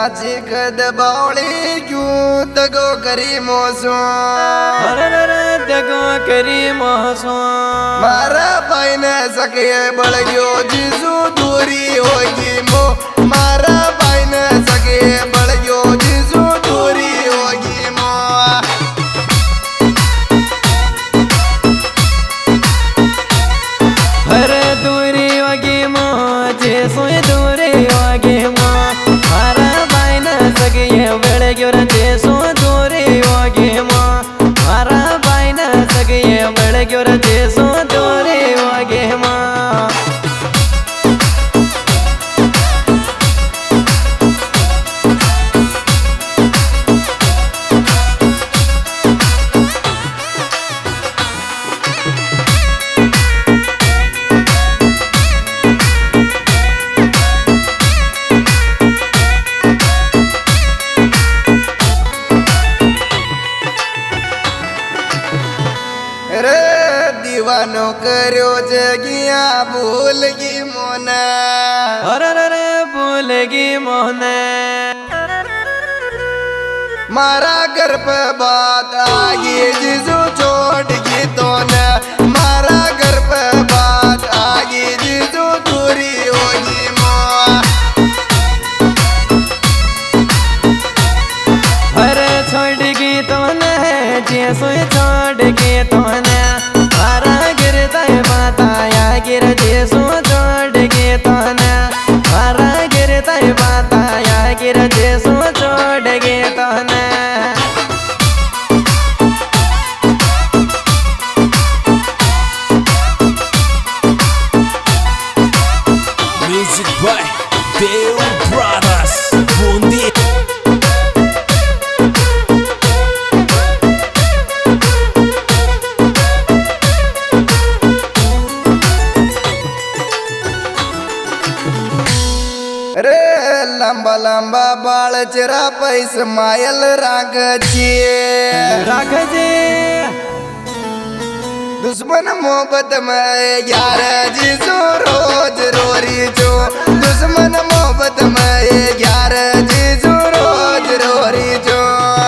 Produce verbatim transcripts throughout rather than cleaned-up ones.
नाची कद बावली क्यों दगो करी मोसो दगो करी मोसो मारा भाई ने सके बड़ गयो जीसू दूरी होगी मो मारा भाई ने सके बड़ गयो जीसू दूरी होगी मो हर दूरी होगी मो जीसू दूरी होगी मो मारा भाई ने सके बड़ गयो जीसू दूरी होगी मो मारा भाई ने सके बड़ गयो जीसू दूरी होगी मो दीवानो करो जगिया भूलगी मोना अरे रे भूलगी मोने मारा घर पे बात आगी जीजू छोड़गी तो न मारा घर पे बात आगी जीजू दूरी होगी मो अरे छोड़गी तो न जीसू छोड़गी तो न मारा गिरता है माता या गिर जीसू छोड़गी तो न मारा गिरता है माता या गिर जीसू छोड़गी तो न Music by Dale Brothers Bundi रे लंबा लंबा बाल चरा पैस मायल राग राख जे दुश्मन मोहब्बत में यार जीसू रोज रोरी जो दुश्मन मोहब्बत में यार जीसू रोज रोरी जो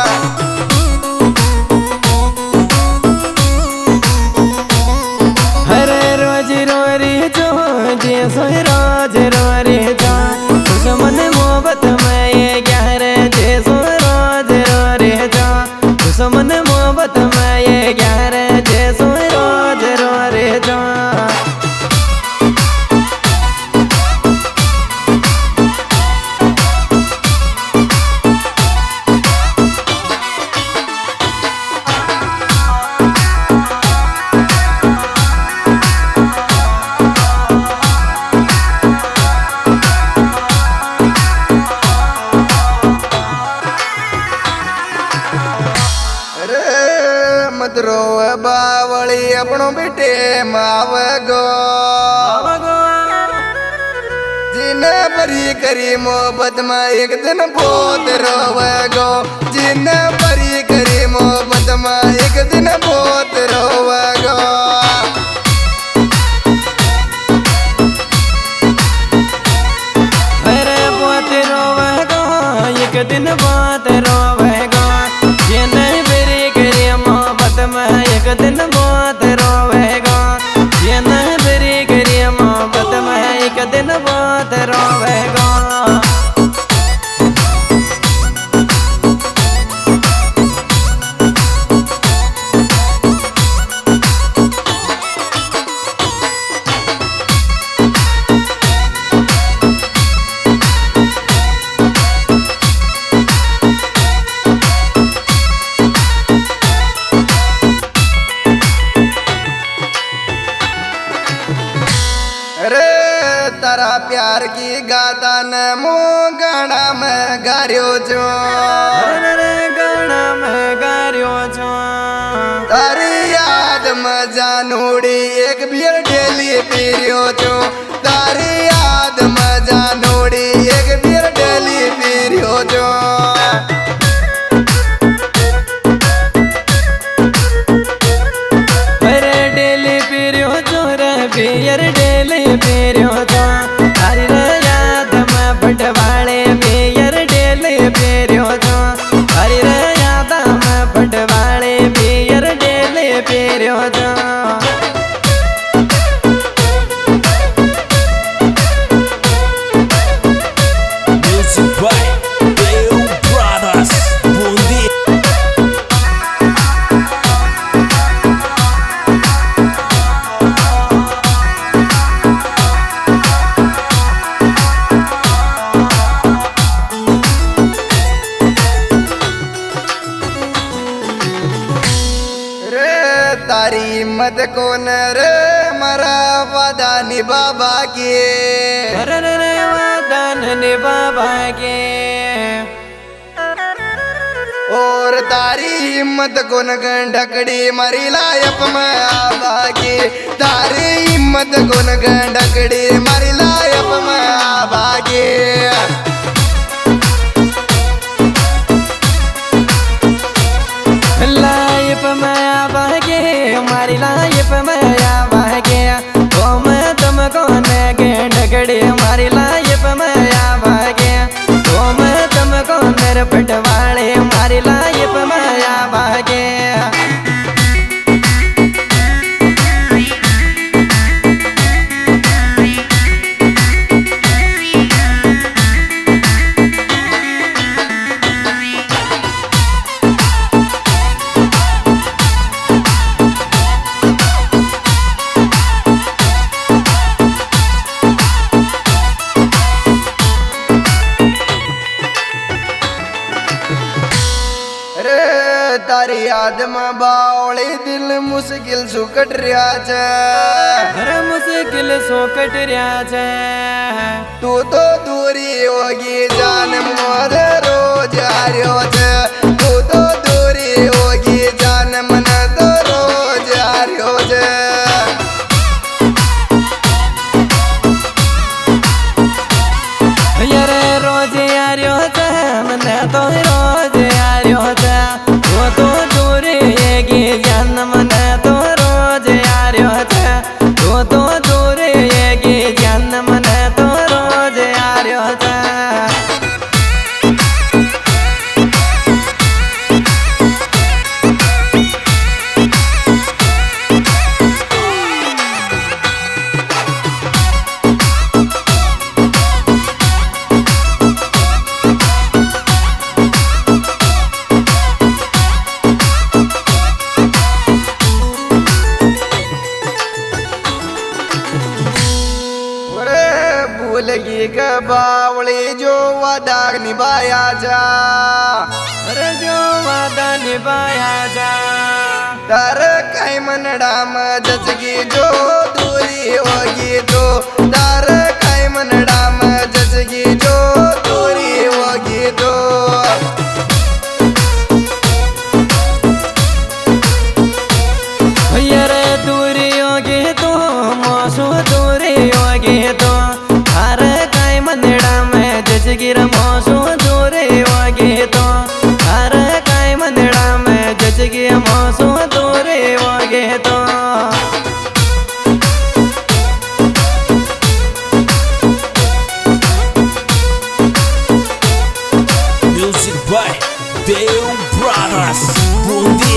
हरे रोज रोरी जो जीसू रोज रोरी जो दुश्मन मोहब्बत में ये ग्यार जीसू रोज रोरी जो दुश्मन मोहब्बत में ये ग्यार जीसू रोज रोरी जो रो बावली अपनो बेटे माव गो जिने बरी करी मोहब्बत में एक दिन बहुत रोवे गो जिने बरी करी मोहब्बत में एक दिन बहुत रोवे गो अरे बहुत रोवे गो एक दिन बहुत रोवे गो जिने बरी करी मोहब्बत में एक दिन बहुत रोवेगा ये नहीं बरी करी मोहब्बत में एक दिन बहुत रोवेगा तारा प्यार की गाता न मो गाना में गारियो जो गाना में गारियो जो तारी याद में जानूड़ी एक बियर डेली पीरियो जो तारी याद में जानूड़ी एक बियर डेली पीरियो जो अरे डेली पीरियो जो रे बियर डेली पीरियो जो तारी याद में बटवाले बियर डेली पीरियो जो Music by Deu Brothers Bundi. तारी हिम्मत कौन रे मरा वादा निभावा के वरदान निभावा के और तारी हिम्मत कौन ढकड़ी मरी लायप में आवागे तारी हिम्मत कौन ढकड़ी मरी लायप में आवागे लाइफ माया बहगे हमारी लाइफ माया बहगे ओ मैं तुमको के ढगड़े हमारी लाइफ माया बहगे ओ मैं तुमको मेरे पटवाले हमारी लाइफ माया बहगे तारी याद में बावली दिल मुश्किल सुकट रहा छे हर मुश्किल सोकट रहा छे तू तो दूरी होगी जान मोर रोज आर्यो छे तू तो दूरी होगी जान मन तो रोज आर्यो छे यारे रोज आर्यो छे मन तो रोज आर्यो छे वो तो दूरी की जान मन तो रोज आर्यो छे वो तो दूरी की जान मन तो रोज आर्यो छे भूलगी के बावली जो वादा निभाया जा अरे जो वादा निभाया जा तर कई मनड़ा में जचगी जो दूरी होगी तो तर कई मनड़ा में जचगी जो दूरी होगी तो यारे दूरी होगी तो मौसू दूरी होगी तो हर कई मंदिरा में जचगिर मौसू दूरी होगी तो हर कई मंदिरा में जचगिर मौसू दूरी होगी तो Music by Deu Brothers Bundi.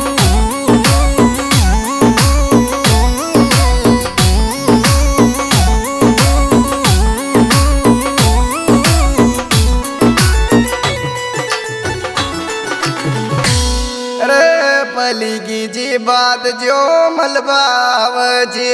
पलीगी जी बात जो मलबाव जी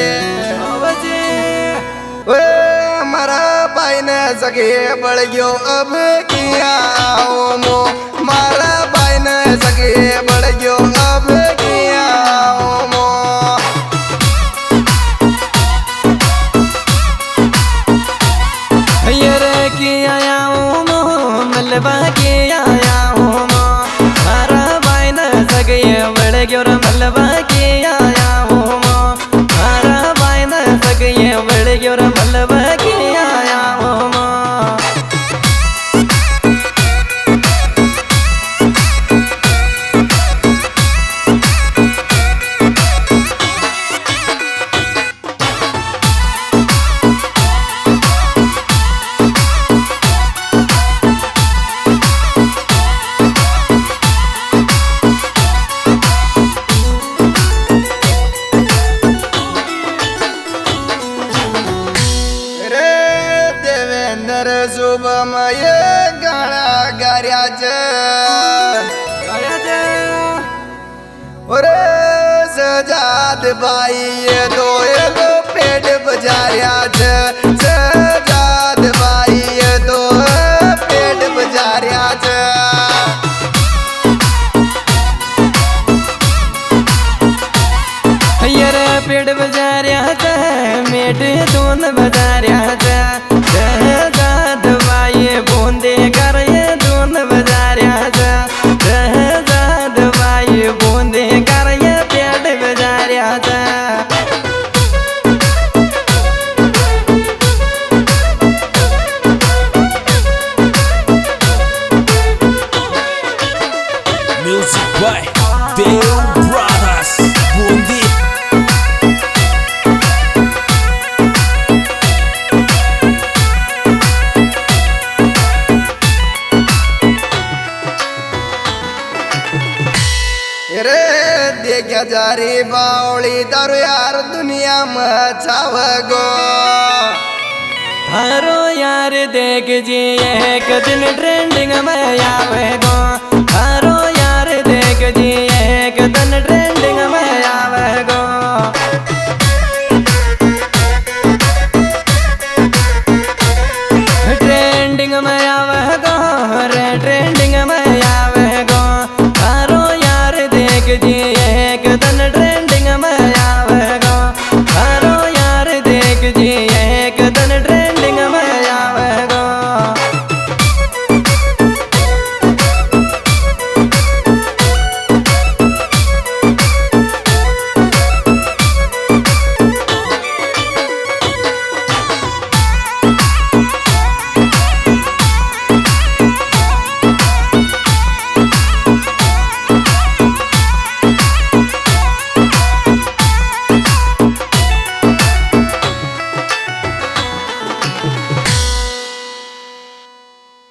वे हमारा भाई ने सके बढ़ गयो अब किया मो मारा भाई ने सके बढ़ गयो अब किया मो यारे की आया मो मलबा की आया मो मारा भाई ने सके बढ़ गयो मलबा की आया मो मारा भाई ने सके बढ़ गयो मलबा की आया मो सजाद भाई ये दो एगो पेट बजारिया छे सजाद भाई ये दो पेट बजारिया छे रे पेट बजारिया छे मेट दोन बजारिया छे सजाद भाई बूंदे कर ये दोन बजारिया छे सजाद भाई बूंदे कर ये पेट बजारिया छे Music by Deo Brothers Bundi. रे देखा जा री बावली दारू यार दुनिया में छाव गो थारो यार देख जी एक दिन ट्रेंडिंग में आवे गो थारो यार देख जी एक दिन